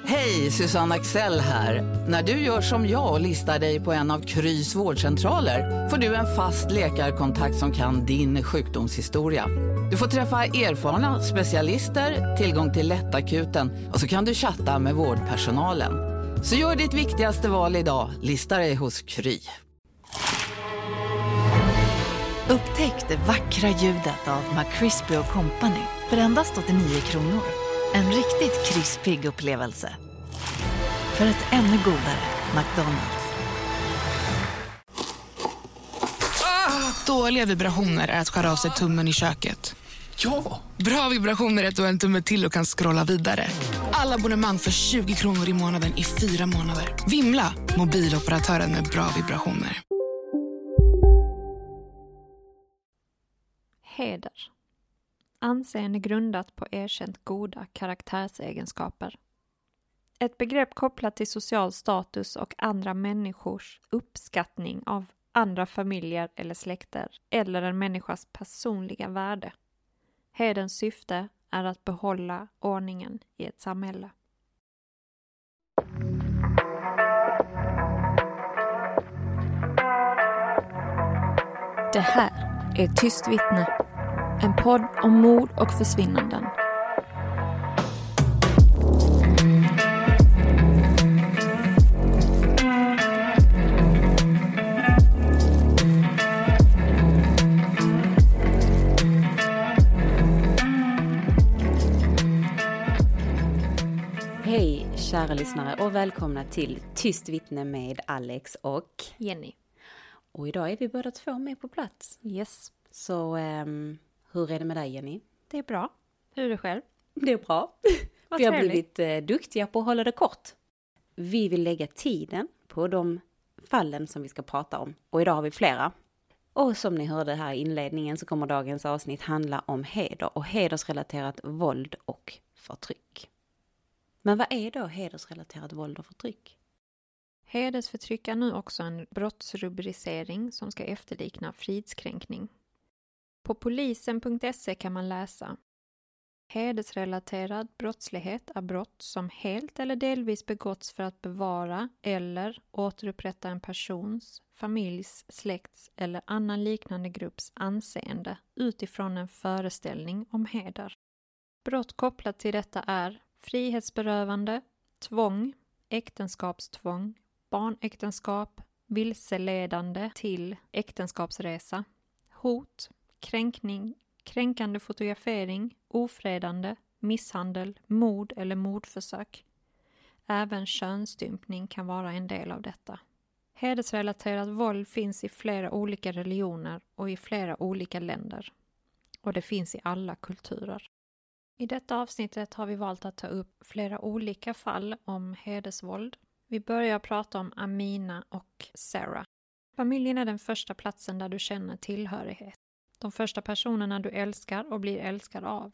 Hej, Susanne Axel här. När du gör som jag och listar dig på en av Krys vårdcentraler får du en fast läkarkontakt som kan din sjukdomshistoria. Du får träffa erfarna specialister, tillgång till lättakuten och så kan du chatta med vårdpersonalen. Så gör ditt viktigaste val idag, lista dig hos Kry. Upptäck det vackra ljudet av McCrispy & Company för endast 89 kronor. En riktigt krispig upplevelse. För ett ännu godare McDonald's. Dåliga vibrationer är att skära av sig tummen i köket. Ja! Bra vibrationer är att du har en tumme till och kan scrolla vidare. Alla abonnemang för 20 kronor i månaden i 4 månader. Vimla! Mobiloperatören med bra vibrationer. Heder. Anseende grundat på erkänt goda karaktärsegenskaper. Ett begrepp kopplat till social status och andra människors uppskattning av andra familjer eller släkter eller en människas personliga värde. Hederns syfte är att behålla ordningen i ett samhälle. Det här är Tyst vittne. En podd om mord och försvinnanden. Hej kära lyssnare och välkomna till Tyst vittne med Alex och Jenny. Och idag är vi båda två med på plats. Yes. Så hur är det med dig, Jenny? Det är bra. Hur är det själv? Det är bra. Vad vi har trevligt. blivit duktiga på att hålla det kort. Vi vill lägga tiden på de fallen som vi ska prata om. Och idag har vi flera. Och som ni hörde här i inledningen så kommer dagens avsnitt handla om heder och hedersrelaterat våld och förtryck. Men vad är då hedersrelaterat våld och förtryck? Hedersförtryck är nu också en brottsrubricering som ska efterlikna fridskränkning. På polisen.se kan man läsa: hedersrelaterad brottslighet är brott som helt eller delvis begåtts för att bevara eller återupprätta en persons, familjs, släkts eller annan liknande grupps anseende utifrån en föreställning om heder. Brott kopplat till detta är frihetsberövande, tvång, äktenskapstvång, barnäktenskap, vilseledande till äktenskapsresa, hot, kränkning, kränkande fotografering, ofredande, misshandel, mord eller mordförsök. Även könsstympning kan vara en del av detta. Hedersrelaterat våld finns i flera olika religioner och i flera olika länder. Och det finns i alla kulturer. I detta avsnittet har vi valt att ta upp flera olika fall om hedersvåld. Vi börjar prata om Amina och Sarah. Familjen är den första platsen där du känner tillhörighet. De första personerna du älskar och blir älskad av.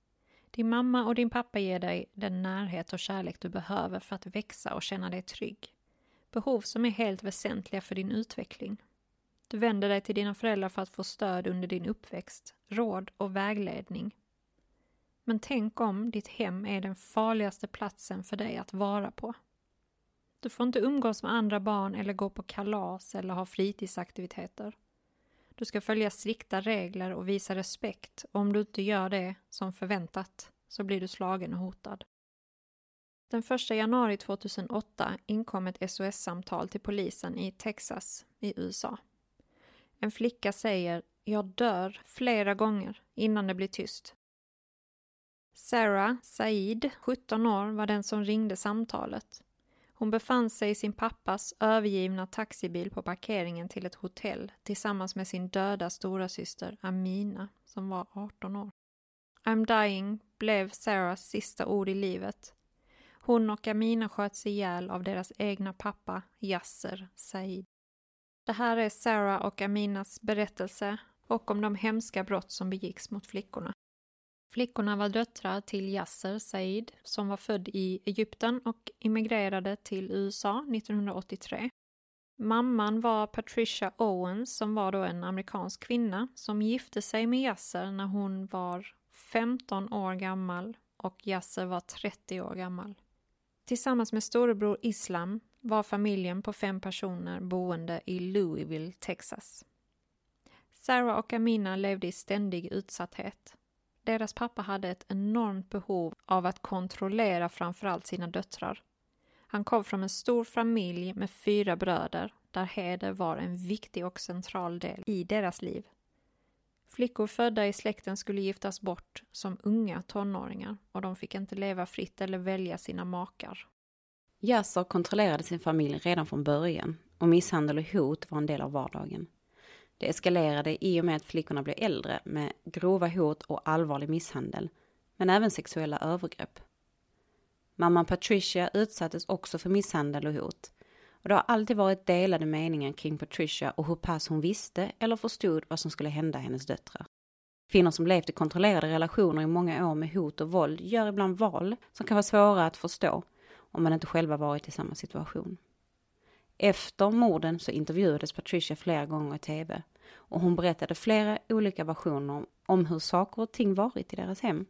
Din mamma och din pappa ger dig den närhet och kärlek du behöver för att växa och känna dig trygg. Behov som är helt väsentliga för din utveckling. Du vänder dig till dina föräldrar för att få stöd under din uppväxt, råd och vägledning. Men tänk om ditt hem är den farligaste platsen för dig att vara på. Du får inte umgås med andra barn eller gå på kalas eller ha fritidsaktiviteter. Du ska följa strikta regler och visa respekt, och om du inte gör det som förväntat så blir du slagen och hotad. Den 1 januari 2008 inkom ett SOS-samtal till polisen i Texas i USA. En flicka säger: "Jag dör" flera gånger innan det blir tyst. Sarah Said, 17 år, var den som ringde samtalet. Hon befann sig i sin pappas övergivna taxibil på parkeringen till ett hotell tillsammans med sin döda stora syster Amina som var 18 år. "I'm dying" blev Sarahs sista ord i livet. Hon och Amina sköts ihjäl av deras egna pappa Yasser Said. Det här är Sarah och Aminas berättelse och om de hemska brott som begicks mot flickorna. Flickorna var döttrar till Yasser Said som var född i Egypten och immigrerade till USA 1983. Mamman var Patricia Owens som var då en amerikansk kvinna som gifte sig med Yasser när hon var 15 år gammal och Yasser var 30 år gammal. Tillsammans med storebror Islam var familjen på 5 personer boende i Louisville, Texas. Sarah och Amina levde i ständig utsatthet. Deras pappa hade ett enormt behov av att kontrollera framförallt sina döttrar. Han kom från en stor familj med 4 bröder, där heder var en viktig och central del i deras liv. Flickor födda i släkten skulle giftas bort som unga tonåringar och de fick inte leva fritt eller välja sina makar. Yasser kontrollerade sin familj redan från början och misshandel och hot var en del av vardagen. Det eskalerade i och med att flickorna blev äldre med grova hot och allvarlig misshandel, men även sexuella övergrepp. Mamman Patricia utsattes också för misshandel och hot. Och det har alltid varit delade meningar kring Patricia och hur pass hon visste eller förstod vad som skulle hända hennes döttrar. Kvinnor som levt i kontrollerade relationer i många år med hot och våld gör ibland val som kan vara svåra att förstå om man inte själva varit i samma situation. Efter morden så intervjuades Patricia flera gånger i tv och hon berättade flera olika versioner om hur saker och ting varit i deras hem.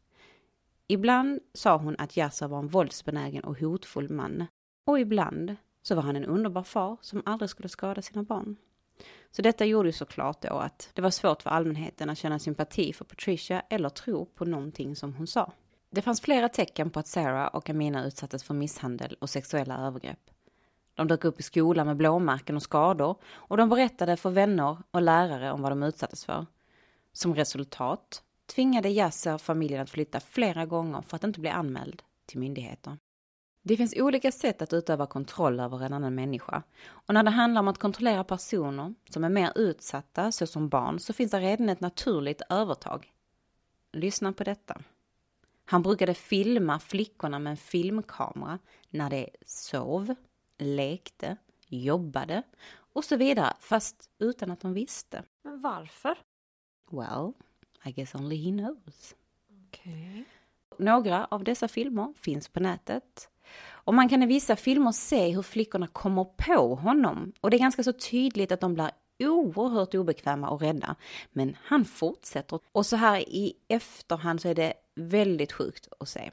Ibland sa hon att Yasser var en våldsbenägen och hotfull man och ibland så var han en underbar far som aldrig skulle skada sina barn. Så detta gjorde ju såklart då att det var svårt för allmänheten att känna sympati för Patricia eller tro på någonting som hon sa. Det fanns flera tecken på att Sarah och Amina utsattes för misshandel och sexuella övergrepp. De dök upp i skolan med blåmärken och skador och de berättade för vänner och lärare om vad de utsattes för. Som resultat tvingade Yasser familjen att flytta flera gånger för att inte bli anmäld till myndigheter. Det finns olika sätt att utöva kontroll över en annan människa. Och när det handlar om att kontrollera personer som är mer utsatta, såsom barn, så finns det redan ett naturligt övertag. Lyssna på detta. Han brukade filma flickorna med en filmkamera när de sov, lekte, jobbade och så vidare, fast utan att de visste. Men varför? Well, I guess only he knows. Okej. Några av dessa filmer finns på nätet. Och man kan i vissa filmer se hur flickorna kommer på honom. Och det är ganska så tydligt att de blir oerhört obekväma och rädda. Men han fortsätter. Och så här i efterhand så är det väldigt sjukt att se.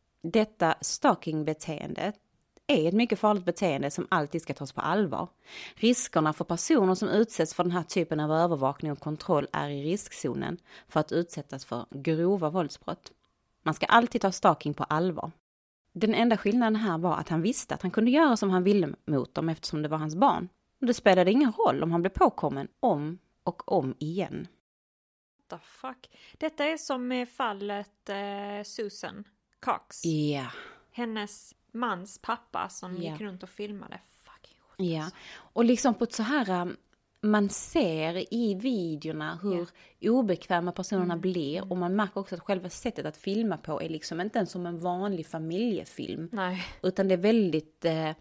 Detta stalking-beteende är ett mycket farligt beteende som alltid ska tas på allvar. Riskerna för personer som utsätts för den här typen av övervakning och kontroll är i riskzonen för att utsättas för grova våldsbrott. Man ska alltid ta stalking på allvar. Den enda skillnaden här var att han visste att han kunde göra som han ville mot dem eftersom det var hans barn. Det spelade ingen roll om han blev påkommen om och om igen. What the fuck? Detta är som med fallet Susan Cox. Ja. Yeah. Hennes mans pappa som gick runt och filmade. Fucking skit. Ja, och liksom på ett så här... Man ser i videorna hur obekväma personerna blir och man märker också att själva sättet att filma på är liksom inte ens som en vanlig familjefilm. Nej. Utan det är väldigt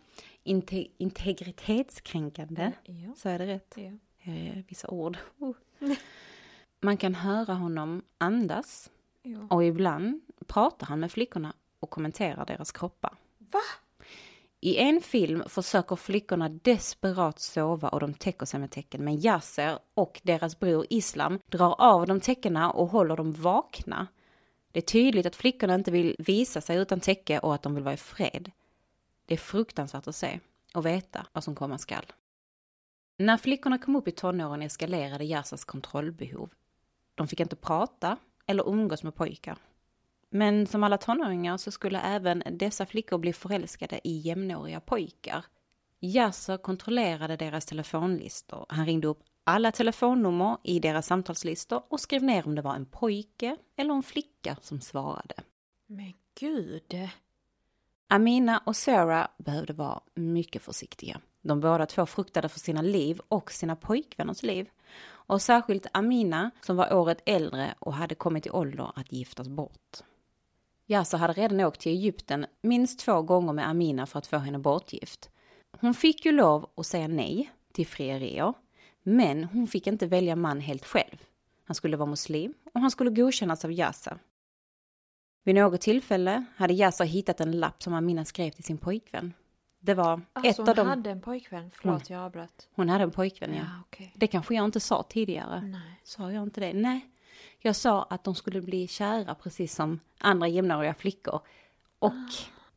integritetskränkande. Ja. Så är det rätt? Ja. Vissa ord. Man kan höra honom andas Ja. och ibland pratar han med flickorna och kommenterar deras kroppar. Va? I en film försöker flickorna desperat sova och de täcker sig med tecken. Men Yasser och deras bror Islam drar av de täckena och håller dem vakna. Det är tydligt att flickorna inte vill visa sig utan täcke och att de vill vara i fred. Det är fruktansvärt att se och veta vad som komma skall. När flickorna kom upp i tonåren eskalerade Yassers kontrollbehov. De fick inte prata eller umgås med pojkar. Men som alla tonåringar så skulle även dessa flickor bli förälskade i jämnåriga pojkar. Yasser kontrollerade deras telefonlistor. Han ringde upp alla telefonnummer i deras samtalslistor och skrev ner om det var en pojke eller en flicka som svarade. Men gud. Amina och Sarah behövde vara mycket försiktiga. De båda två fruktade för sina liv och sina pojkvänners liv. Och särskilt Amina som var året äldre och hade kommit i ålder att giftas bort. Yasser hade redan åkt till Egypten minst 2 gånger med Amina för att få henne bortgift. Hon fick ju lov att säga nej till frierier, men hon fick inte välja man helt själv. Han skulle vara muslim och han skulle godkännas av Yasser. Vid något tillfälle hade Yasser hittat en lapp som Amina skrev till sin pojkvän. Det var alltså ett av dem. Hon hade en pojkvän, förlåt jag avbröt. Hon hade en pojkvän, ja. Okay. Det kanske jag inte sa tidigare. Nej. Sa jag inte det? Nej. Jag sa att de skulle bli kära precis som andra jämnåriga flickor. Och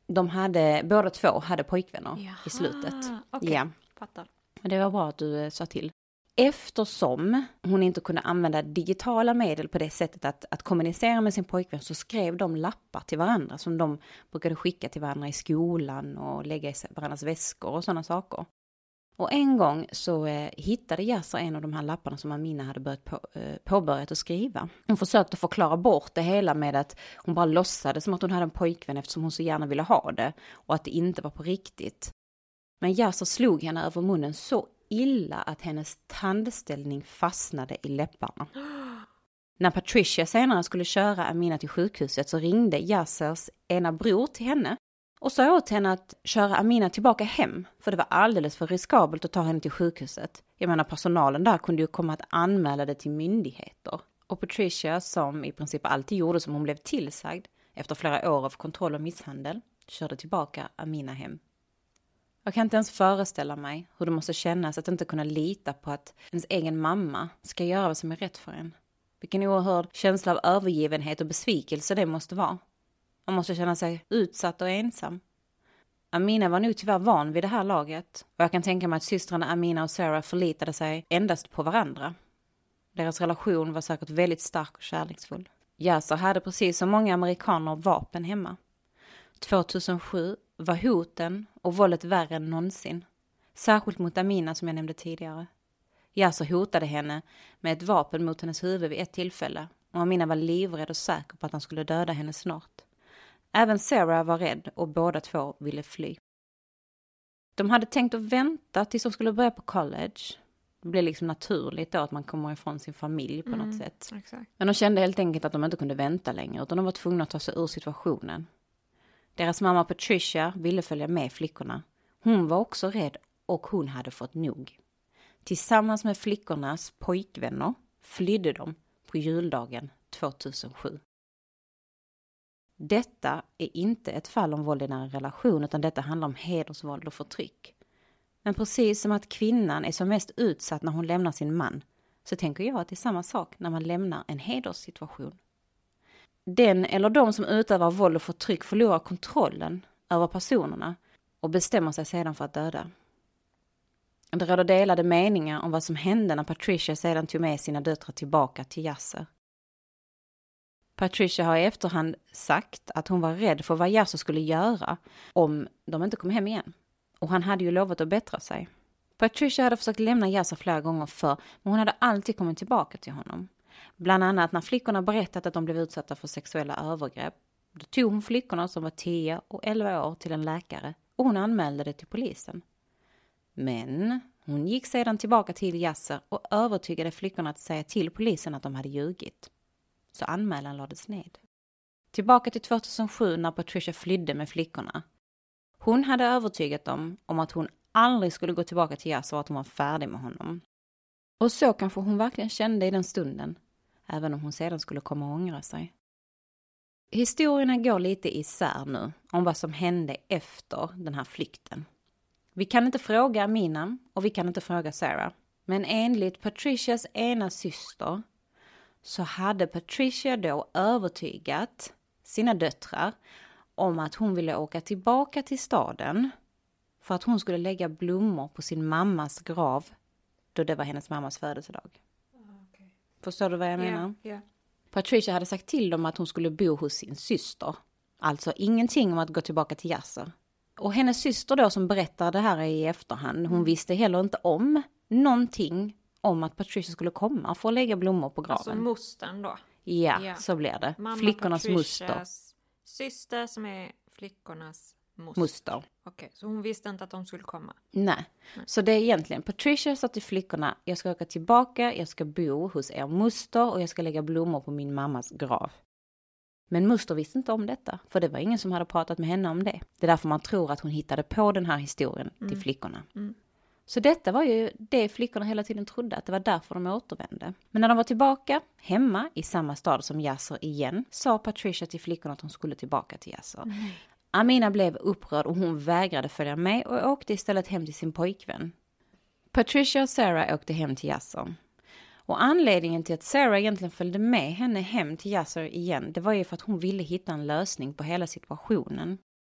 båda två hade pojkvänner i slutet. Okay. Ja. Fattar. Men det var bra att du sa till. Eftersom hon inte kunde använda digitala medel på det sättet att kommunicera med sin pojkvän, så skrev de lappar till varandra som de brukade skicka till varandra i skolan och lägga i varandras väskor och sådana saker. Och en gång så hittade Yasser en av de här lapparna som Amina hade påbörjat att skriva. Hon försökte förklara bort det hela med att hon bara låtsades som att hon hade en pojkvän eftersom hon så gärna ville ha det och att det inte var på riktigt. Men Yasser slog henne över munnen så illa att hennes tandställning fastnade i läpparna. När Patricia senare skulle köra Amina till sjukhuset så ringde Yassers ena bror till henne och sa åt henne att köra Amina tillbaka hem, för det var alldeles för riskabelt att ta henne till sjukhuset. Jag menar, personalen där kunde ju komma att anmäla det till myndigheter. Och Patricia, som i princip alltid gjorde som hon blev tillsagd efter flera år av kontroll och misshandel, körde tillbaka Amina hem. Jag kan inte ens föreställa mig hur det måste kännas att inte kunna lita på att ens egen mamma ska göra vad som är rätt för en. Vilken oerhörd känsla av övergivenhet och besvikelse det måste vara. Man måste känna sig utsatt och ensam. Amina var nog tyvärr van vid det här laget. Och jag kan tänka mig att systrarna Amina och Sarah förlitade sig endast på varandra. Deras relation var säkert väldigt stark och kärleksfull. Yasser hade precis som många amerikaner vapen hemma. 2007 var hoten och våldet värre än någonsin. Särskilt mot Amina som jag nämnde tidigare. Yasser hotade henne med ett vapen mot hennes huvud vid ett tillfälle. Och Amina var livrädd och säker på att han skulle döda henne snart. Även Sarah var rädd och båda två ville fly. De hade tänkt att vänta tills de skulle börja på college. Det blev liksom naturligt då att man kommer ifrån sin familj på något sätt. Exakt. Men de kände helt enkelt att de inte kunde vänta längre, utan de var tvungna att ta sig ur situationen. Deras mamma Patricia ville följa med flickorna. Hon var också rädd och hon hade fått nog. Tillsammans med flickornas pojkvänner flydde de på juldagen 2007. Detta är inte ett fall om våld i nära relation, utan detta handlar om hedersvåld och förtryck. Men precis som att kvinnan är som mest utsatt när hon lämnar sin man, så tänker jag att det är samma sak när man lämnar en hederssituation. Den eller de som utövar våld och förtryck förlorar kontrollen över personerna och bestämmer sig sedan för att döda. Det råder delade meningar om vad som hände när Patricia sedan tog med sina döttrar tillbaka till Yasser. Patricia har i efterhand sagt att hon var rädd för vad Yasser skulle göra om de inte kom hem igen. Och han hade ju lovat att bättra sig. Patricia hade försökt lämna Yasser flera gånger förr, men hon hade alltid kommit tillbaka till honom. Bland annat när flickorna berättat att de blev utsatta för sexuella övergrepp. Då tog hon flickorna som var 10 och 11 år till en läkare och hon anmälde det till polisen. Men hon gick sedan tillbaka till Yasser och övertygade flickorna att säga till polisen att de hade ljugit. Så anmälan lades ned. Tillbaka till 2007 när Patricia flydde med flickorna. Hon hade övertygat dem om att hon aldrig skulle gå tillbaka till Yasser och att hon var färdig med honom. Och så kanske hon verkligen kände i den stunden, även om hon sedan skulle komma och ångra sig. Historierna går lite isär nu om vad som hände efter den här flykten. Vi kan inte fråga Amina och vi kan inte fråga Sarah. Men enligt Patricias ena syster så hade Patricia då övertygat sina döttrar om att hon ville åka tillbaka till staden för att hon skulle lägga blommor på sin mammas grav då det var hennes mammas födelsedag. Okay. Förstår du vad jag menar? Yeah. Patricia hade sagt till dem att hon skulle bo hos sin syster. Alltså ingenting om att gå tillbaka till Yasser. Och hennes syster då som berättade det här i efterhand, hon visste heller inte om någonting om att Patricia skulle komma för att lägga blommor på graven. Alltså mostern då? Ja, så blev det. Mamma flickornas Patricias moster. Syster som är flickornas moster. Okej, så hon visste inte att de skulle komma? Nej. Så det är egentligen, Patricia sa till flickorna, jag ska åka tillbaka, jag ska bo hos er moster och jag ska lägga blommor på min mammas grav. Men moster visste inte om detta, för det var ingen som hade pratat med henne om det. Det är därför man tror att hon hittade på den här historien till flickorna. Mm. Så detta var ju det flickorna hela tiden trodde, att det var därför de återvände. Men när de var tillbaka, hemma i samma stad som Yasser igen, sa Patricia till flickorna att hon skulle tillbaka till Yasser. Amina blev upprörd och hon vägrade följa med och åkte istället hem till sin pojkvän. Patricia och Sarah åkte hem till Yasser. Och anledningen till att Sarah egentligen följde med henne hem till Yasser igen, det var ju för att hon ville hitta en lösning på hela situationen.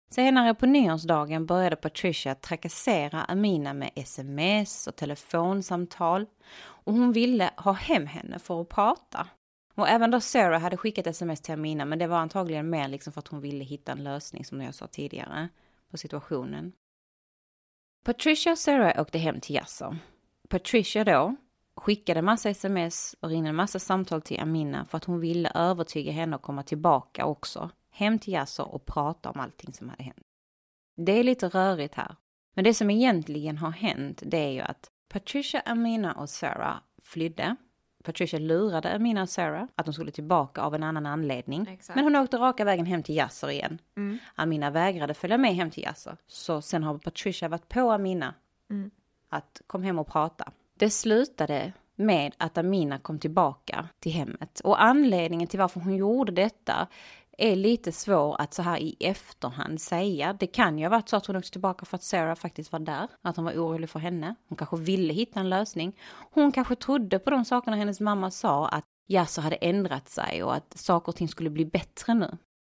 Senare på nyårsdagen började Patricia trakassera Amina med sms och telefonsamtal. Och hon ville ha hem henne för att prata. Och även då Sarah hade skickat sms till Amina, men det var antagligen mer liksom för att hon ville hitta en lösning, som jag sa tidigare, på situationen. Patricia och Sarah åkte hem till Yasser. Patricia då skickade massa sms och ringde en massa samtal till Amina för att hon ville övertyga henne att komma tillbaka också. Hem till Yasser och prata om allting som hade hänt. Det är lite rörigt här. Men det som egentligen har hänt, det är ju att Patricia, Amina och Sarah flydde. Patricia lurade Amina och Sarah att de skulle tillbaka av en annan anledning. Exakt. Men hon åkte raka vägen hem till Yasser igen. Amina vägrade följa med hem till Yasser. Så sen har Patricia varit på Amina att kom hem och prata. Det slutade med att Amina kom tillbaka till hemmet. Och anledningen till varför hon gjorde detta är lite svår att så här i efterhand säga. Det kan ju ha varit så att hon åkte tillbaka för att Sarah faktiskt var där. Att hon var orolig för henne. Hon kanske ville hitta en lösning. Hon kanske trodde på de sakerna hennes mamma sa, att Yasser hade ändrat sig och att saker och ting skulle bli bättre nu.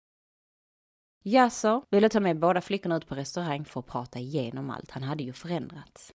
Yasser ville ta med båda flickorna ut på restaurang för att prata igenom allt. Han hade ju förändrats.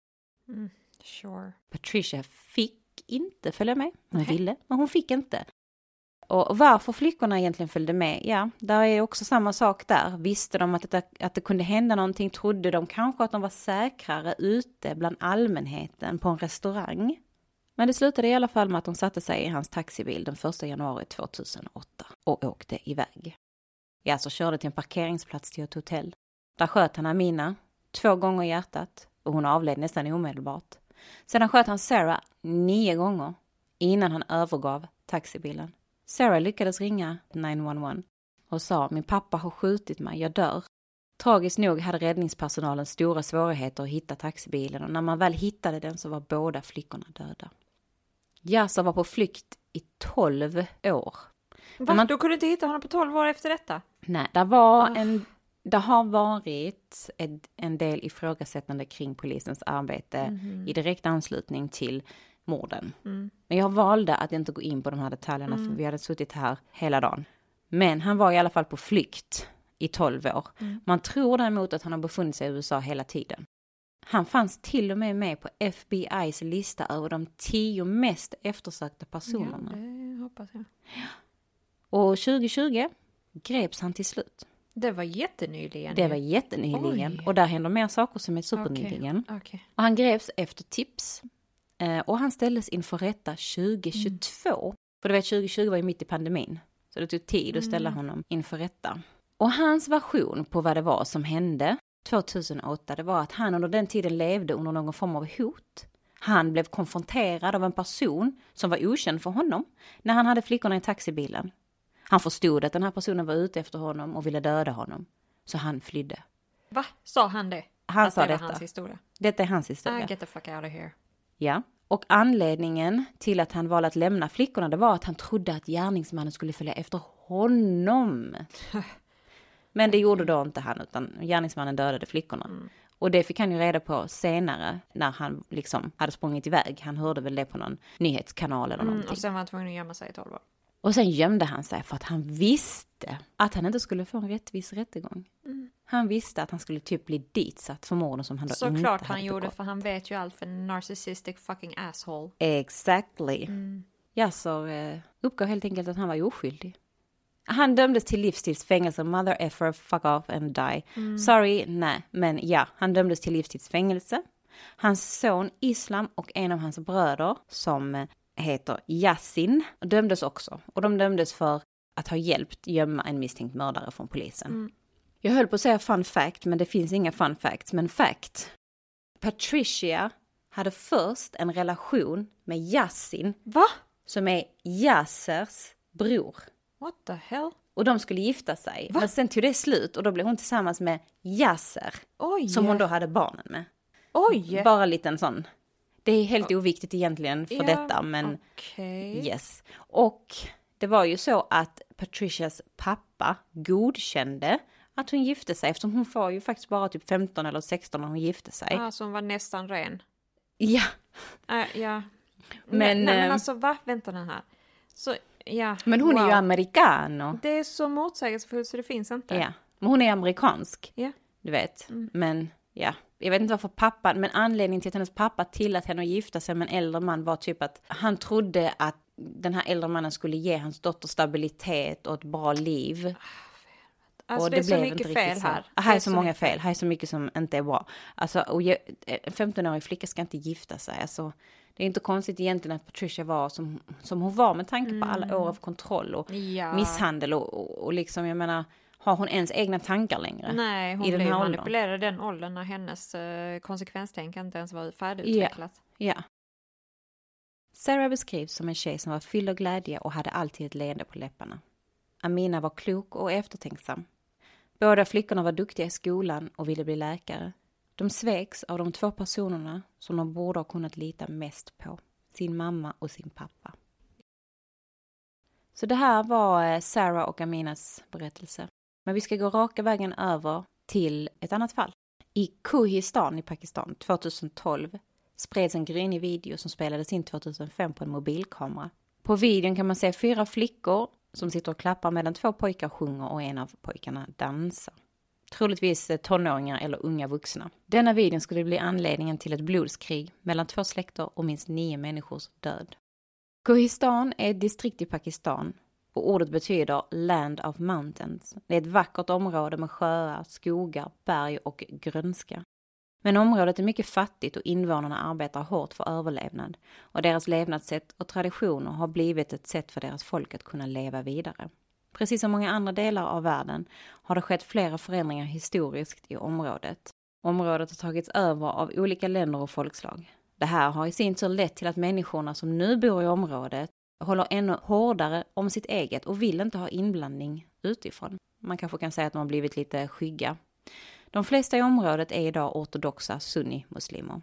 Sure. Patricia fick inte följa med. Hon ville, men hon fick inte. Och varför flickorna egentligen följde med, ja, där är också samma sak där. Visste de att det kunde hända någonting, trodde de kanske att de var säkrare ute bland allmänheten på en restaurang. Men det slutade i alla fall med att de satte sig i hans taxibil den 1 januari 2008 och åkte iväg. Ja, så körde till en parkeringsplats till ett hotell. Där sköt han Amina 2 gånger i hjärtat och hon avled nästan omedelbart. Sedan sköt han Sarah 9 gånger innan han övergav taxibilen. Sarah lyckades ringa 911 och sa: min pappa har skjutit mig, jag dör. Tragiskt nog hade räddningspersonalen stora svårigheter att hitta taxibilen och när man väl hittade den så var båda flickorna döda. Yasser var på flykt i 12 år. Va? Du kunde inte hitta honom på 12 år efter detta? Nej, det har varit en del ifrågasättande kring polisens arbete i direkt anslutning till morden. Men jag valde att inte gå in på de här detaljerna för vi hade suttit här hela dagen. Men han var i alla fall på flykt i 12 år. Man tror däremot att han har befunnit sig i USA hela tiden. Han fanns till och med på FBI:s lista över de 10 mest eftersökta personerna. Ja, det hoppas jag. Och 2020 greps han till slut. Det var jättenyligen. Oj. Och där händer mer saker som är supernyligen. Okay. Och han greps efter tips. Och han ställdes inför rätta 2022. För du vet, 2020 var ju mitt i pandemin. Så det tog tid att ställa honom inför rätta. Och hans version på vad det var som hände 2008, det var att han under den tiden levde under någon form av hot. Han blev konfronterad av en person som var okänd för honom när han hade flickorna i taxibilen. Han förstod att den här personen var ute efter honom och ville döda honom. Så han flydde. Va? Sa han det? Han sa det detta. Var hans historia? Detta är hans historia. Get the fuck out of here. Ja. Och anledningen till att han valde att lämna flickorna, det var att han trodde att gärningsmannen skulle följa efter honom. Men det gjorde då inte han, utan gärningsmannen dödade flickorna. Och det fick han ju reda på senare när han liksom hade sprungit iväg. Han hörde väl det på någon nyhetskanal eller någonting. Och sen var han tvungen att gömma sig i 12 år. Och sen gömde han sig för att han visste att han inte skulle få en rättvis rättegång. Han visste att han skulle typ bli ditsatt för morden som han då inte hade begått. Såklart han gjorde, för han vet ju allt för en narcissistic fucking asshole. Exactly. Yasser uppgav helt enkelt att han var oskyldig. Han dömdes till livstidsfängelse, mother effer, fuck off and die. Sorry, nej, men ja, han dömdes till livstidsfängelse. Hans son Islam och en av hans bröder som heter Yasin dömdes också. Och de dömdes för att ha hjälpt gömma en misstänkt mördare från polisen. Jag höll på att säga fun fact, men det finns inga fun facts. Men fact. Patricia hade först en relation med Yasin. Va? Som är Yassers bror. What the hell? Och de skulle gifta sig. Va? Men sen tog det slut och då blev hon tillsammans med Yasser. Oj. Som hon då hade barnen med. Oj. Bara en liten sån. Det är helt oviktigt egentligen för detta. Men yes. Och det var ju så att Patricias pappa godkände att hon gifte sig. Eftersom hon var ju faktiskt bara typ 15 eller 16 när hon gifte sig. Ja, så hon var nästan ren. Ja. Ja. Men alltså va? Vänta den här. Så, ja. Men hon är ju amerikan. Det är så motsägelsefullt så det finns inte. Ja. Men hon är amerikansk. Ja. Du vet. Men ja, jag vet inte varför pappan, men anledningen till att hennes pappa tillät henne att gifta sig med en äldre man var typ att han trodde att den här äldre mannen skulle ge hans dotter stabilitet och ett bra liv. Alltså och det är så mycket fel här. Här är så många fel. Här är så mycket som inte är bra. Alltså, och en 15-årig flicka ska inte gifta sig. Alltså, det är inte konstigt egentligen att Patricia var som hon var med tanke på alla år av kontroll och misshandel och liksom, jag menar, har hon ens egna tankar längre? Nej, hon blev manipulerad i den åldern när hennes konsekvenstänkande inte ens var färdigutvecklat. Ja. Sarah beskrivs som en tjej som var fylld av glädje och hade alltid ett leende på läpparna. Amina var klok och eftertänksam. Båda flickorna var duktiga i skolan och ville bli läkare. De sveks av de 2 personerna som de borde ha kunnat lita mest på. Sin mamma och sin pappa. Så det här var Sarah och Aminas berättelse. Men vi ska gå raka vägen över till ett annat fall. I Kohistan i Pakistan 2012 spreds en grynig video som spelades in 2005 på en mobilkamera. På videon kan man se 4 flickor som sitter och klappar medan 2 pojkar sjunger och en av pojkarna dansar. Troligtvis tonåringar eller unga vuxna. Denna videon skulle bli anledningen till ett blodskrig mellan 2 släkter och minst 9 människors död. Kohistan är ett distrikt i Pakistan och ordet betyder Land of Mountains. Det är ett vackert område med sjöar, skogar, berg och grönska. Men området är mycket fattigt och invånarna arbetar hårt för överlevnad och deras levnadssätt och traditioner har blivit ett sätt för deras folk att kunna leva vidare. Precis som många andra delar av världen har det skett flera förändringar historiskt i området. Området har tagits över av olika länder och folkslag. Det här har i sin tur lett till att människorna som nu bor i området håller ännu hårdare om sitt eget och vill inte ha inblandning utifrån. Man kanske kan säga att de har blivit lite skygga. De flesta i området är idag ortodoxa sunni-muslimer.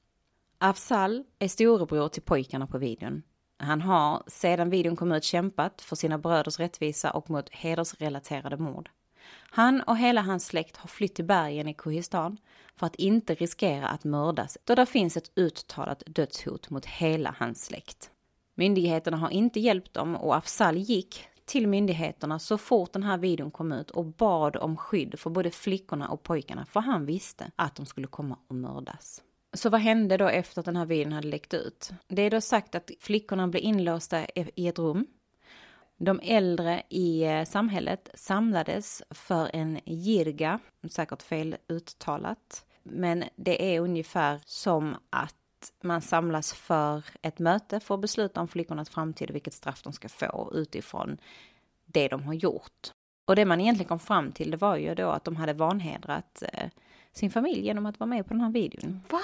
Afzal är storebror till pojkarna på videon. Han har sedan videon kom ut kämpat för sina bröders rättvisa och mot hedersrelaterade mord. Han och hela hans släkt har flytt till bergen i Kohistan för att inte riskera att mördas då det finns ett uttalat dödshot mot hela hans släkt. Myndigheterna har inte hjälpt dem och Afzal gick till myndigheterna så fort den här videon kom ut och bad om skydd för både flickorna och pojkarna för han visste att de skulle komma och mördas. Så vad hände då efter att den här videon hade läckt ut? Det är då sagt att flickorna blev inlåsta i ett rum. De äldre i samhället samlades för en jirga, säkert fel uttalat. Men det är ungefär som att man samlas för ett möte för att besluta om flickornas framtid och vilket straff de ska få utifrån det de har gjort. Och det man egentligen kom fram till det var ju då att de hade vanhedrat sin familj genom att vara med på den här videon. Va?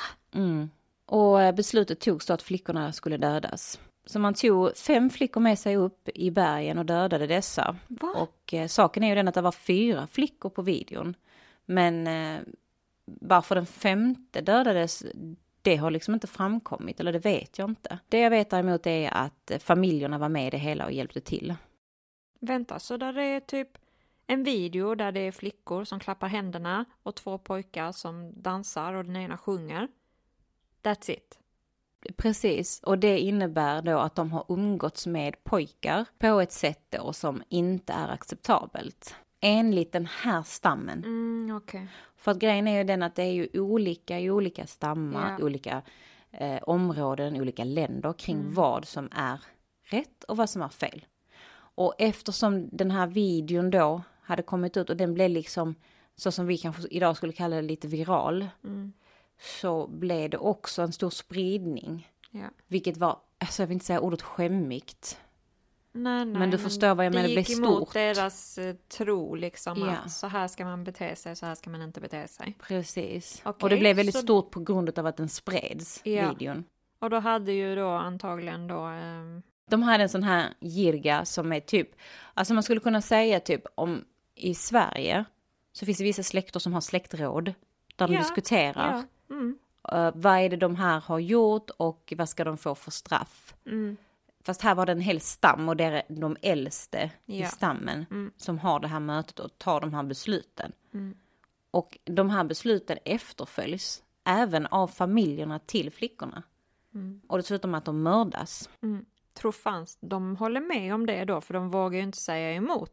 Och beslutet togs då att flickorna skulle dödas. Så man tog 5 flickor med sig upp i bergen och dödade dessa. Va? Och saken är ju den att det var 4 flickor på videon. Men varför den 5:e dödades, det har liksom inte framkommit, eller det vet jag inte. Det jag vet däremot är att familjerna var med i det hela och hjälpte till. Vänta, så där är typ en video där det är flickor som klappar händerna och 2 pojkar som dansar och den ena sjunger. That's it. Precis, och det innebär då att de har umgåtts med pojkar på ett sätt då som inte är acceptabelt. Enligt den här stammen. Okay. För att grejen är ju den att det är ju olika i olika stammar, olika områden, olika länder kring vad som är rätt och vad som är fel. Och eftersom den här videon då hade kommit ut och den blev liksom så som vi kanske idag skulle kalla det lite viral. Så blev det också en stor spridning. Ja. Vilket var, alltså jag vill inte säga ordet skämmigt. Nej, men du förstår vad jag menar, det blev stort. Det gick emot deras tro liksom att så här ska man bete sig, så här ska man inte bete sig. Precis. Okay, och det blev väldigt stort på grund av att den spreds, videon. Och då hade ju då antagligen då... De hade en sån här jirga som är typ, alltså man skulle kunna säga typ om i Sverige så finns det vissa släkter som har släktråd där de diskuterar. Vad är det de här har gjort och vad ska de få för straff? Fast här var det en hel stam och det är de äldste i stammen som har det här mötet och tar de här besluten. Och de här besluten efterföljs även av familjerna till flickorna. Och dessutom att de mördas. Tror fanns de håller med om det då, för de vågar ju inte säga emot.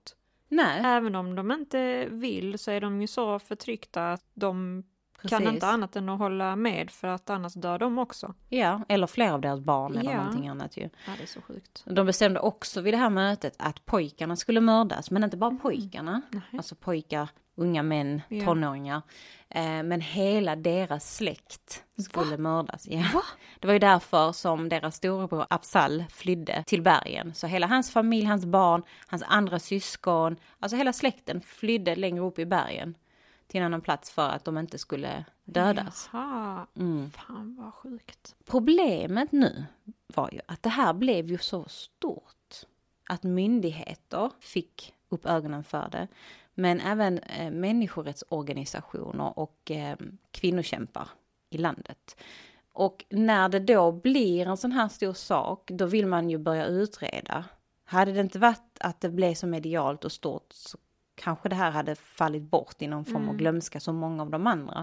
Nej. Även om de inte vill så är de ju så förtryckta att de kan Precis. inte annat än att hålla med, för att annars dör de också. Ja, eller flera av deras barn eller Ja. någonting annat ju. Ja, det är så sjukt. De bestämde också vid det här mötet att pojkarna skulle mördas. Men inte bara pojkarna. Nej. Alltså pojkar, unga män, Ja. tonåringar. Men hela deras släkt skulle mördas. Ja. Va? Det var ju därför som deras storebror Afzal flydde till bergen. Så hela hans familj, hans barn, hans andra syskon. Alltså hela släkten flydde längre upp i bergen. Till en annan plats för att de inte skulle dödas. Jaha. Mm. Fan vad sjukt. Problemet nu var ju att det här blev ju så stort att myndigheter fick upp ögonen för det. Men även människorättsorganisationer och kvinnokämpar i landet. Och när det då blir en sån här stor sak, då vill man ju börja utreda. Hade det inte varit att det blev så medialt och stort, så kanske det här hade fallit bort i någon form av glömska som många av de andra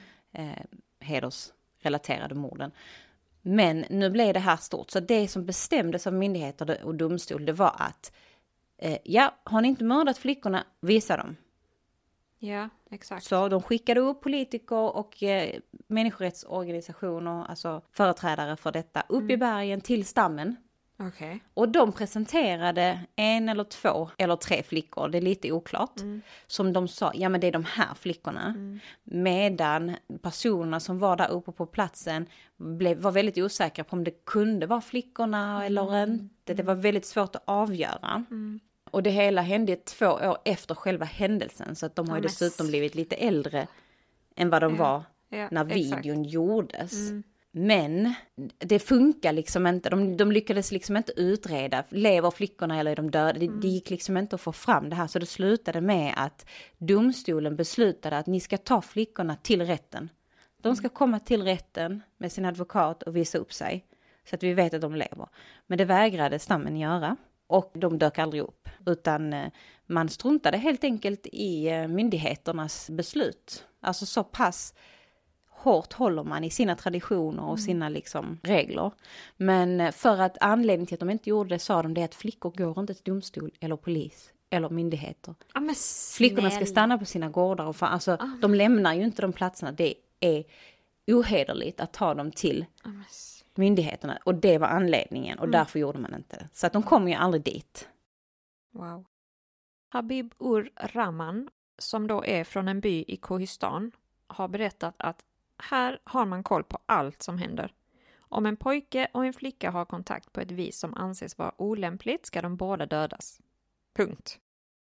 hedersrelaterade morden. Men nu blev det här stort. Så det som bestämdes av myndigheter och domstol, det var att har ni inte mördat flickorna, visa dem. Ja, exakt. Så de skickade upp politiker och människorättsorganisationer, alltså företrädare för detta, upp i bergen till stammen. Okej. Och de presenterade 1 eller 2 eller 3 flickor, det är lite oklart, som de sa, ja men det är de här flickorna. Medan personerna som var där uppe på platsen var väldigt osäkra på om det kunde vara flickorna eller inte. Det var väldigt svårt att avgöra. Och det hela hände 2 år efter själva händelsen, så att de har ju dessutom blivit lite äldre än vad de var när videon gjordes. Men det funkar liksom inte. De lyckades liksom inte utreda. Lever flickorna eller är de döda? Det gick liksom inte att få fram det här. Så det slutade med att domstolen beslutade att ni ska ta flickorna till rätten. De ska komma till rätten med sin advokat och visa upp sig. Så att vi vet att de lever. Men det vägrade stammen göra. Och de dök aldrig upp. Utan man struntade helt enkelt i myndigheternas beslut. Alltså så pass hårt håller man i sina traditioner och sina liksom regler. Men för att anledningen till att de inte gjorde det, sa de det, att flickor går inte till domstol eller polis eller myndigheter. Ja, men Flickorna ska stanna på sina gårdar och de lämnar ju inte de platserna. Det är ohederligt att ta dem till myndigheterna. Och det var anledningen och därför gjorde man inte det. Så att de kom ju aldrig dit. Wow. Habib ur Rahman, som då är från en by i Kohistan, har berättat att här har man koll på allt som händer. Om en pojke och en flicka har kontakt på ett vis som anses vara olämpligt ska de båda dödas. Punkt.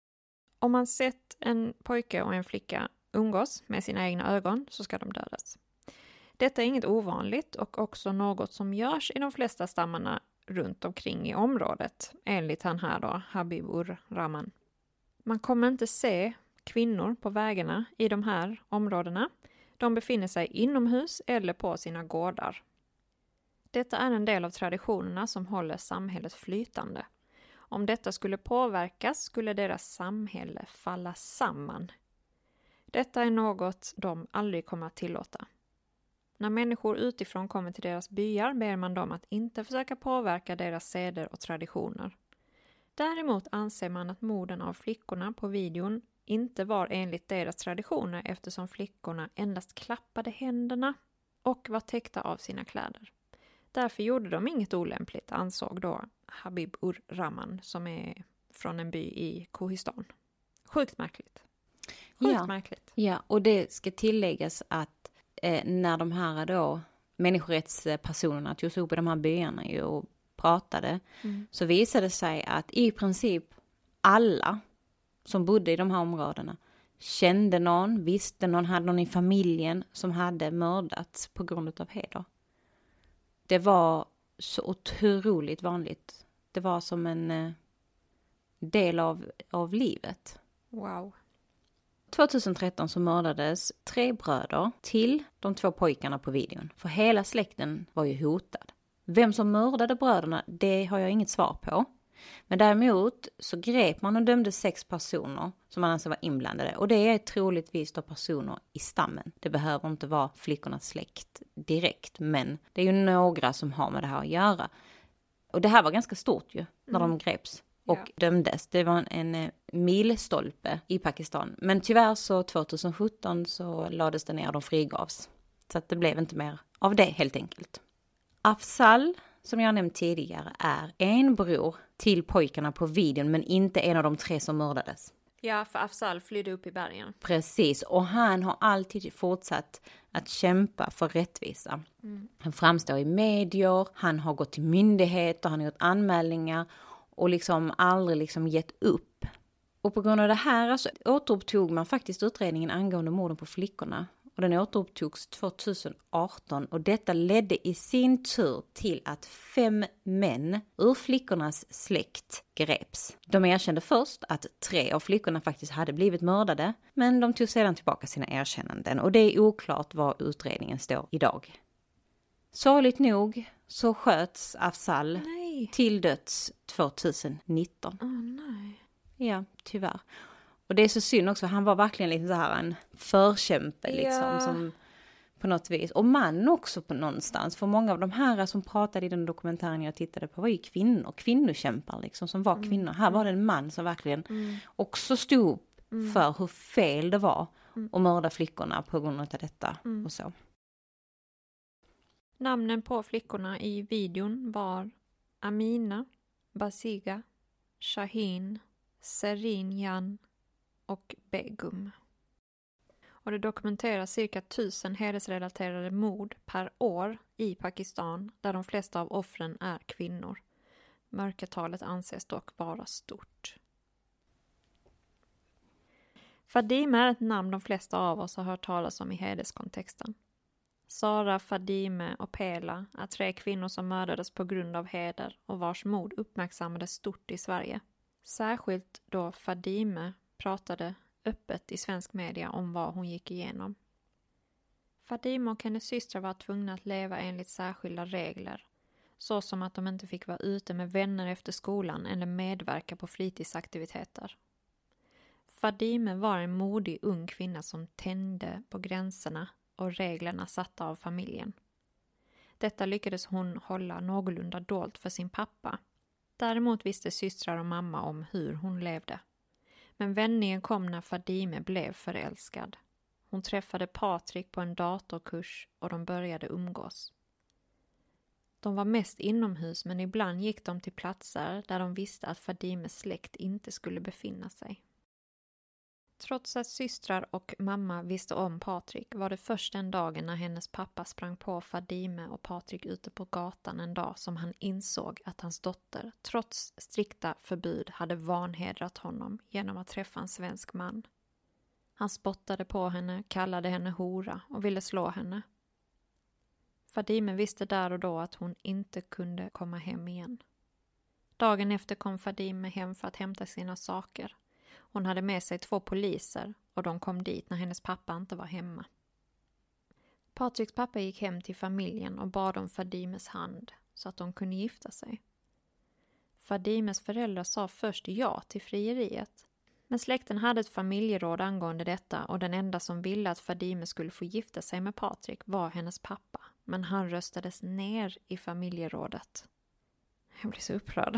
Om man sett en pojke och en flicka umgås med sina egna ögon så ska de dödas. Detta är inget ovanligt och också något som görs i de flesta stammarna runt omkring i området, enligt han här då, Habib ur Rahman. Man kommer inte se kvinnor på vägarna i de här områdena. De befinner sig inomhus eller på sina gårdar. Detta är en del av traditionerna som håller samhället flytande. Om detta skulle påverkas skulle deras samhälle falla samman. Detta är något de aldrig kommer att tillåta. När människor utifrån kommer till deras byar ber man dem att inte försöka påverka deras seder och traditioner. Däremot anser man att morden av flickorna på videon inte var enligt deras traditioner eftersom flickorna endast klappade händerna och var täckta av sina kläder. Därför gjorde de inget olämpligt, ansåg då Habib ur Rahman som är från en by i Kohistan. Sjukt märkligt. Märkligt. Ja, och det ska tilläggas att när de här då människorättspersonerna tog sig upp i de här byarna och pratade, så visade det sig att i princip alla som bodde i de här områdena kände någon, visste någon, hade någon i familjen som hade mördats på grund av heder. Det var så otroligt vanligt. Det var som en del av livet. Wow. 2013 så mördades 3 bröder till de 2 pojkarna på videon. För hela släkten var ju hotad. Vem som mördade bröderna, det har jag inget svar på. Men däremot så grep man och dömde 6 personer som man anser var inblandade. Och det är troligtvis då personer i stammen. Det behöver inte vara flickornas släkt direkt. Men det är ju några som har med det här att göra. Och det här var ganska stort ju när de greps och dömdes. Det var en milstolpe i Pakistan. Men tyvärr så 2017 så lades det ner och de frigavs. Så att det blev inte mer av det helt enkelt. Afzal, som jag nämnt tidigare, är en bror till pojkarna på videon men inte en av de 3 som mördades. Ja, för Afzal flydde upp i bergen. Precis, och han har alltid fortsatt att kämpa för rättvisa. Han framstår i medier, han har gått till myndigheter, han har gjort anmälningar och liksom aldrig liksom gett upp. Och på grund av det här så återupptog man faktiskt utredningen angående morden på flickorna. Och den återupptogs 2018 och detta ledde i sin tur till att 5 män ur flickornas släkt greps. De erkände först att 3 av flickorna faktiskt hade blivit mördade, men de tog sedan tillbaka sina erkännanden och det är oklart var utredningen står idag. Sorgligt nog så sköts Afzal till döds 2019. Nej. Ja, tyvärr. Och det är så synd också, han var verkligen lite så här en förkämpe liksom, som på något vis. Och man också på någonstans, för många av de här som pratade i den dokumentären jag tittade på var ju kvinnokämpar liksom, som var kvinnor. Här var det en man som verkligen också stod för hur fel det var att mörda flickorna på grund av detta och så. Namnen på flickorna i videon var Amina, Basiga, Shahin, Serinjan och Begum. Och det dokumenteras cirka 1000 hedersrelaterade mord per år i Pakistan där de flesta av offren är kvinnor. Mörkertalet anses dock vara stort. Fadime är ett namn de flesta av oss har hört talas om i hederskontexten. Sara, Fadime och Pela är 3 kvinnor som mördades på grund av heder och vars mord uppmärksammades stort i Sverige. Särskilt då Fadime pratade öppet i svensk media om vad hon gick igenom. Fadime och hennes systrar var tvungna att leva enligt särskilda regler, så som att de inte fick vara ute med vänner efter skolan eller medverka på fritidsaktiviteter. Fadime var en modig ung kvinna som tände på gränserna och reglerna satta av familjen. Detta lyckades hon hålla någorlunda dolt för sin pappa. Däremot visste systrar och mamma om hur hon levde. Men vändningen kom när Fadime blev förälskad. Hon träffade Patrik på en datorkurs och de började umgås. De var mest inomhus men ibland gick de till platser där de visste att Fadimes släkt inte skulle befinna sig. Trots att systrar och mamma visste om Patrik var det först den dagen när hennes pappa sprang på Fadime och Patrik ute på gatan en dag som han insåg att hans dotter, trots strikta förbud, hade vanhedrat honom genom att träffa en svensk man. Han spottade på henne, kallade henne hora och ville slå henne. Fadime visste där och då att hon inte kunde komma hem igen. Dagen efter kom Fadime hem för att hämta sina saker. Hon hade med sig 2 poliser och de kom dit när hennes pappa inte var hemma. Patriks pappa gick hem till familjen och bad om Fadimes hand så att de kunde gifta sig. Fadimes föräldrar sa först ja till frieriet. Men släkten hade ett familjeråd angående detta och den enda som ville att Fadime skulle få gifta sig med Patrik var hennes pappa. Men han röstades ner i familjerådet. Jag blir så upprörd.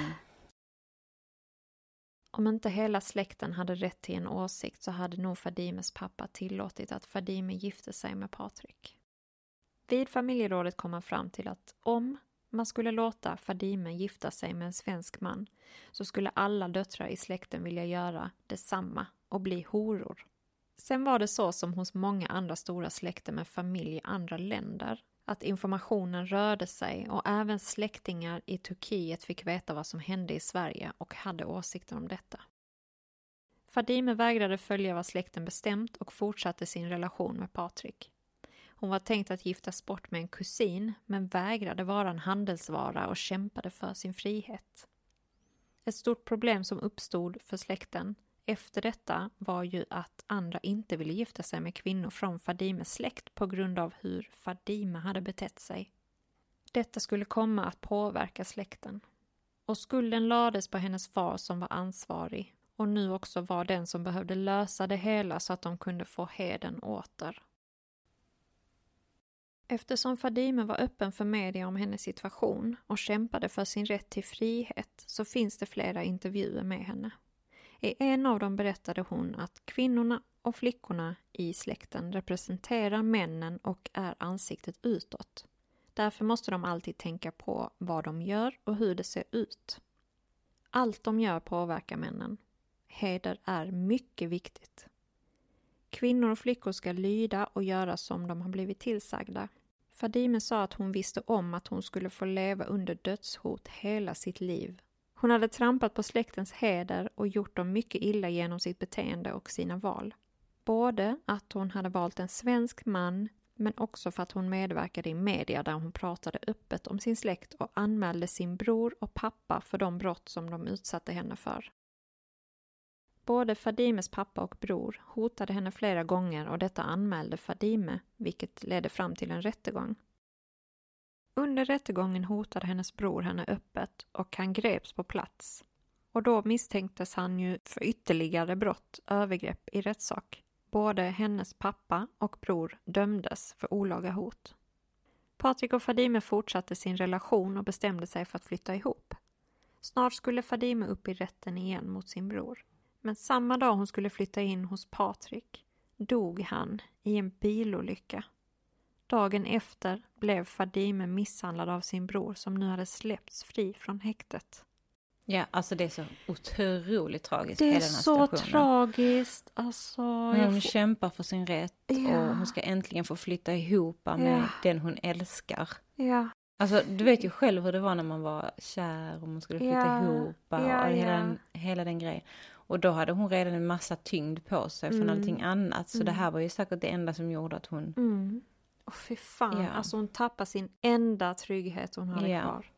Om inte hela släkten hade rätt till en åsikt så hade nog Fadimes pappa tillåtit att Fadime gifte sig med Patrik. Vid familjerådet kom man fram till att om man skulle låta Fadime gifta sig med en svensk man så skulle alla döttrar i släkten vilja göra detsamma och bli horor. Sen var det så som hos många andra stora släkter med familj i andra länder att informationen rörde sig och även släktingar i Turkiet fick veta vad som hände i Sverige och hade åsikter om detta. Fadime vägrade följa vad släkten bestämt och fortsatte sin relation med Patrik. Hon var tänkt att giftas bort med en kusin men vägrade vara en handelsvara och kämpade för sin frihet. Ett stort problem som uppstod för släkten efter detta var ju att andra inte ville gifta sig med kvinnor från Fadimes släkt på grund av hur Fadime hade betett sig. Detta skulle komma att påverka släkten. Och skulden lades på hennes far som var ansvarig och nu också var den som behövde lösa det hela så att de kunde få hedern åter. Eftersom Fadime var öppen för media om hennes situation och kämpade för sin rätt till frihet så finns det flera intervjuer med henne. I en av dem berättade hon att kvinnorna och flickorna i släkten representerar männen och är ansiktet utåt. Därför måste de alltid tänka på vad de gör och hur det ser ut. Allt de gör påverkar männen. Heder är mycket viktigt. Kvinnor och flickor ska lyda och göra som de har blivit tillsagda. Fadime sa att hon visste om att hon skulle få leva under dödshot hela sitt liv. Hon hade trampat på släktens heder och gjort dem mycket illa genom sitt beteende och sina val. Både att hon hade valt en svensk man, men också för att hon medverkade i media där hon pratade öppet om sin släkt och anmälde sin bror och pappa för de brott som de utsatte henne för. Både Fadimes pappa och bror hotade henne flera gånger och detta anmälde Fadime, vilket ledde fram till en rättegång. Under rättegången hotade hennes bror henne öppet och han greps på plats. Och då misstänktes han ju för ytterligare brott, övergrepp i rättssak. Både hennes pappa och bror dömdes för olaga hot. Patrik och Fadime fortsatte sin relation och bestämde sig för att flytta ihop. Snart skulle Fadime upp i rätten igen mot sin bror. Men samma dag hon skulle flytta in hos Patrik dog han i en bilolycka. Dagen efter blev Fadime misshandlad av sin bror som nu hade släppts fri från häktet. Ja, alltså det är så otroligt tragiskt. Det är hela den här så situationen. tragiskt. Alltså, hon kämpar för sin rätt och hon ska äntligen få flytta ihop med den hon älskar. Ja. Alltså du vet ju själv hur det var när man var kär och man skulle flytta ihop och hela den grejen. Och då hade hon redan en massa tyngd på sig från allting annat. Så det här var ju säkert det enda som gjorde att hon... Fy fan, alltså hon tappade sin enda trygghet hon hade kvar.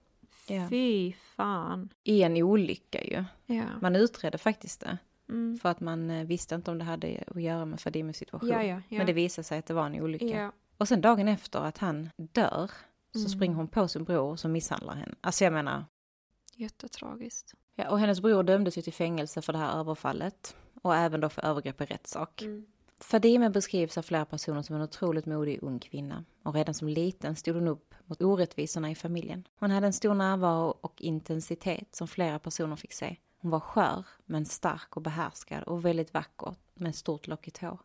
Fy fan. I en olycka ju. Ja. Man utredde faktiskt det. För att man visste inte om det hade att göra med Fadimes situation. Ja. Men det visade sig att det var en olycka. Ja. Och sen dagen efter att han dör så springer hon på sin bror som misshandlar henne. Alltså jag menar... Jättetragiskt. Ja, och hennes bror dömdes ju till fängelse för det här överfallet. Och även då för övergrepp i rättssak. Fadime beskrivs av flera personer som en otroligt modig ung kvinna. Och redan som liten stod hon upp mot orättvisorna i familjen. Hon hade en stor närvaro och intensitet som flera personer fick se. Hon var skör men stark och behärskad och väldigt vacker med stort lockigt hår.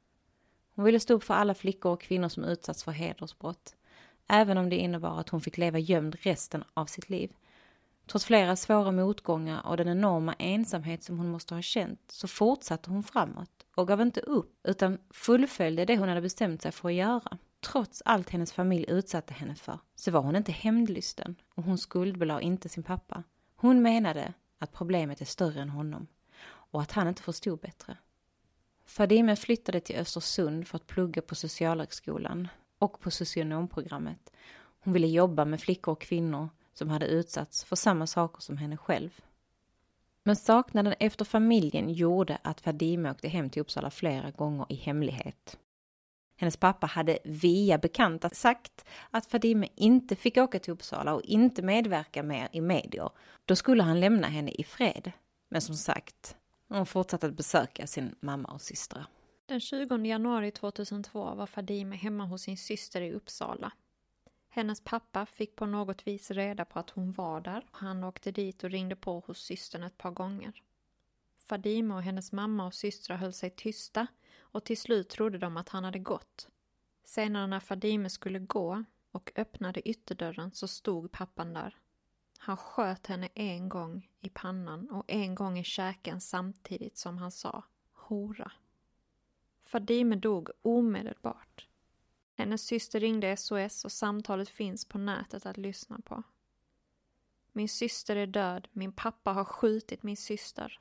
Hon ville stå upp för alla flickor och kvinnor som utsatts för hedersbrott. Även om det innebar att hon fick leva gömd resten av sitt liv. Trots flera svåra motgångar och den enorma ensamhet som hon måste ha känt så fortsatte hon framåt och gav inte upp utan fullföljde det hon hade bestämt sig för att göra. Trots allt hennes familj utsatte henne för så var hon inte hämndlysten och hon skuldbelade inte sin pappa. Hon menade att problemet är större än honom och att han inte förstod bättre. Fadime flyttade till Östersund för att plugga på socialhögskolan och på socionomprogrammet. Hon ville jobba med flickor och kvinnor som hade utsatts för samma saker som henne själv. Men saknaden efter familjen gjorde att Fadime åkte hem till Uppsala flera gånger i hemlighet. Hennes pappa hade via bekanta sagt att Fadime inte fick åka till Uppsala och inte medverka mer i medier. Då skulle han lämna henne i fred. Men som sagt, hon fortsatte att besöka sin mamma och systrar. Den 20 januari 2002 var Fadime hemma hos sin syster i Uppsala. Hennes pappa fick på något vis reda på att hon var där. Han åkte dit och ringde på hos systern ett par gånger. Fadime och hennes mamma och systrar höll sig tysta och till slut trodde de att han hade gått. Senare när Fadime skulle gå och öppnade ytterdörren så stod pappan där. Han sköt henne en gång i pannan och en gång i käken samtidigt som han sa hora. Fadime dog omedelbart. Hennes syster ringde SOS och samtalet finns på nätet att lyssna på. Min syster är död. Min pappa har skjutit min syster.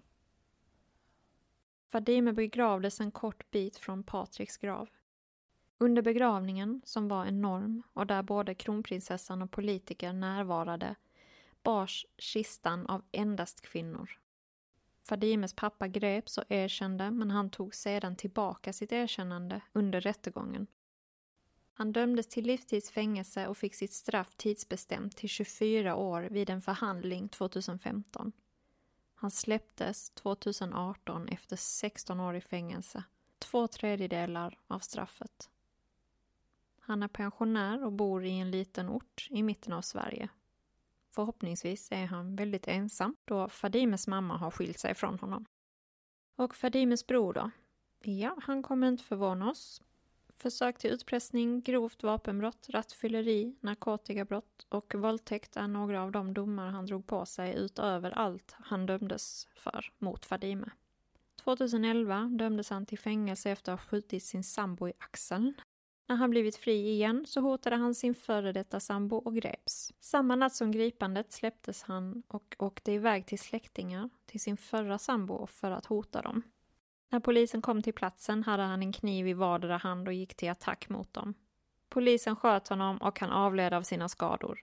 Fadime begravdes en kort bit från Patriks grav. Under begravningen, som var enorm och där både kronprinsessan och politiker närvarade, bars kistan av endast kvinnor. Fadimes pappa greps och erkände, men han tog sedan tillbaka sitt erkännande under rättegången. Han dömdes till livstidsfängelse och fick sitt straff tidsbestämt till 24 år vid en förhandling 2015. Han släpptes 2018 efter 16 år i fängelse, 2/3 av straffet. Han är pensionär och bor i en liten ort i mitten av Sverige. Förhoppningsvis är han väldigt ensam då Fadimes mamma har skilt sig från honom. Och Fadimes bror då? Ja, han kommer inte förvåna oss. Försök till utpressning, grovt vapenbrott, rattfylleri, narkotikabrott och våldtäkt är några av de domar han drog på sig utöver allt han dömdes för mot Fadime. 2011 dömdes han till fängelse efter att ha skjutit sin sambo i axeln. När han blivit fri igen så hotade han sin före detta sambo och greps. Samma natt som gripandet släpptes han och åkte iväg till släktingar till sin förra sambo för att hota dem. När polisen kom till platsen hade han en kniv i vardera hand och gick till attack mot dem. Polisen sköt honom och han avled av sina skador.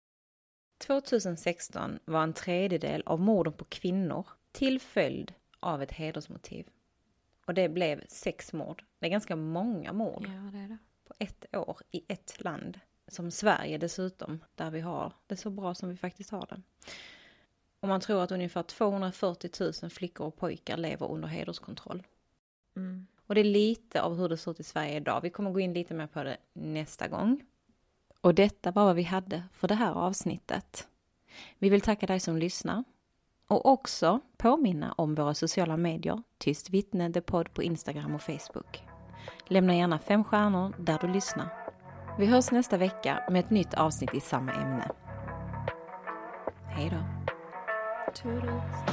2016 var en tredjedel av morden på kvinnor till följd av ett hedersmotiv. Och det blev 6 mord. Det är ganska många mord. Ja, det är det. På 1 år i ett land. Som Sverige dessutom, där vi har det så bra som vi faktiskt har det. Och man tror att ungefär 240 000 flickor och pojkar lever under hederskontroll. Mm. Och det är lite av hur det ser ut i Sverige idag. Vi kommer gå in lite mer på det nästa gång. Och detta var vad vi hade för det här avsnittet. Vi vill tacka dig som lyssnar. Och också påminna om våra sociala medier. Tyst vittne, The Podd på Instagram och Facebook. Lämna gärna 5 stjärnor där du lyssnar. Vi hörs nästa vecka med ett nytt avsnitt i samma ämne. Hej då. Toodles.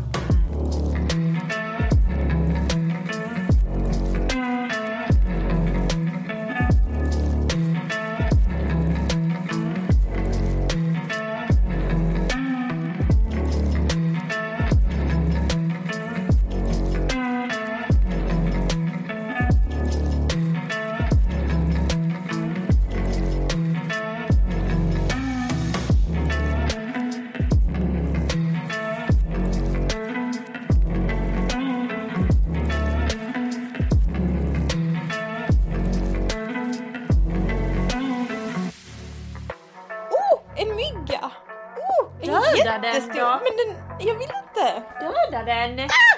Döda den då. Men den, jag vill inte. Döda den.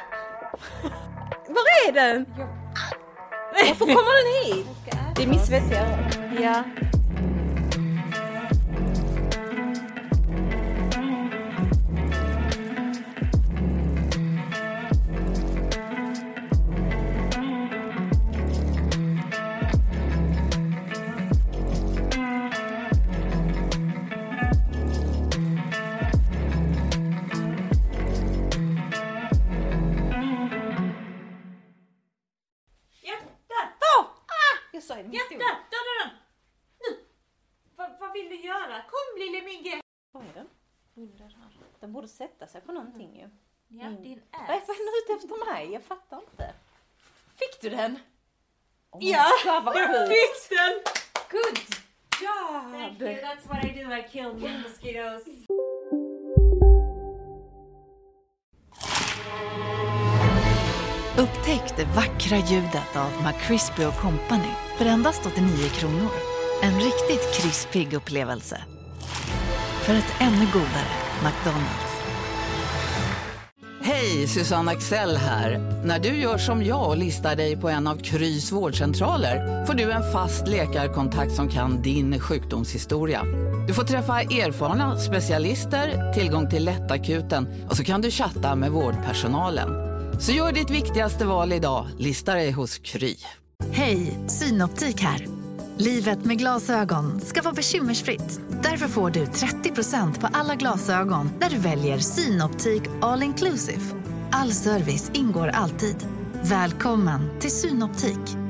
Var är den? Varför kommer den hit? Det är min svettiga. Ja. Döda den! Nu! Vad vill du göra? Kom lille Migge! Vad är den? Under här. Den borde sätta sig på någonting ju. Ja, din ass. Vad är den ute efter mig? Jag fattar inte. Fick du den? Ja, God, jag fick den! Good job! Thank you, that's what I do. I kill mosquitoes. Upptäck det vackra ljudet av McCrispy & Company för endast 89 kronor. En riktigt krispig upplevelse. För ett ännu godare McDonald's. Hej, Susanne Axel här. När du gör som jag och listar dig på en av Krys vårdcentraler får du en fast läkarkontakt som kan din sjukdomshistoria. Du får träffa erfarna specialister, tillgång till lättakuten och så kan du chatta med vårdpersonalen. Så gör ditt viktigaste val idag, lista dig hos Kry. Hej, Synoptik här. Livet med glasögon ska vara bekymmersfritt. Därför får du 30% på alla glasögon när du väljer Synoptik All Inclusive. All service ingår alltid. Välkommen till Synoptik.